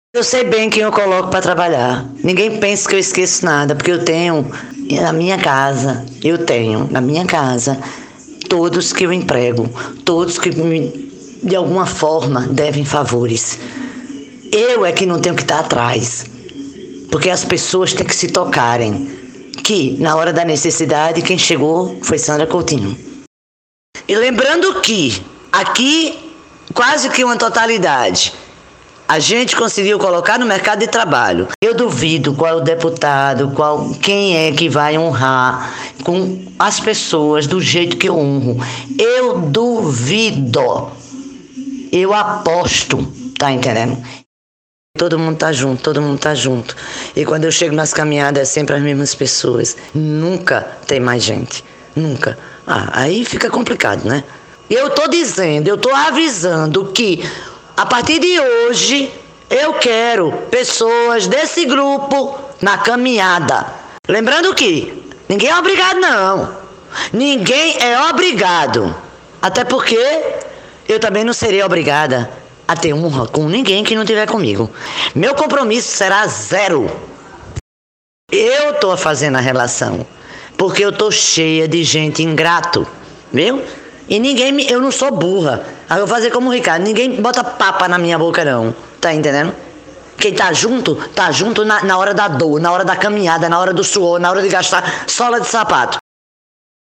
Eu sei bem quem eu coloco para trabalhar. Ninguém pensa que eu esqueço nada, porque eu tenho na minha casa, todos que eu emprego, todos que de alguma forma devem favores. Eu é que não tenho que estar atrás, porque as pessoas têm que se tocarem. Que na hora da necessidade quem chegou foi Sandra Coutinho. E lembrando que aqui quase que uma totalidade a gente conseguiu colocar no mercado de trabalho. Eu duvido qual é o deputado, quem é que vai honrar com as pessoas do jeito que eu honro. Eu duvido. Eu aposto, tá entendendo? Todo mundo tá junto, todo mundo tá junto. E quando eu chego nas caminhadas é sempre as mesmas pessoas. Nunca tem mais gente. Nunca. Aí fica complicado, né? Eu tô dizendo, eu tô avisando que a partir de hoje, eu quero pessoas desse grupo na caminhada. Lembrando que ninguém é obrigado, não. Ninguém é obrigado. Até porque eu também não serei obrigada a ter honra com ninguém que não estiver comigo. Meu compromisso será 0. Eu tô fazendo a relação porque eu tô cheia de gente ingrato, viu? E eu não sou burra. Aí eu vou fazer como o Ricardo, ninguém bota papa na minha boca não, tá entendendo? Quem tá junto na hora da dor, na hora da caminhada, na hora do suor, na hora de gastar sola de sapato.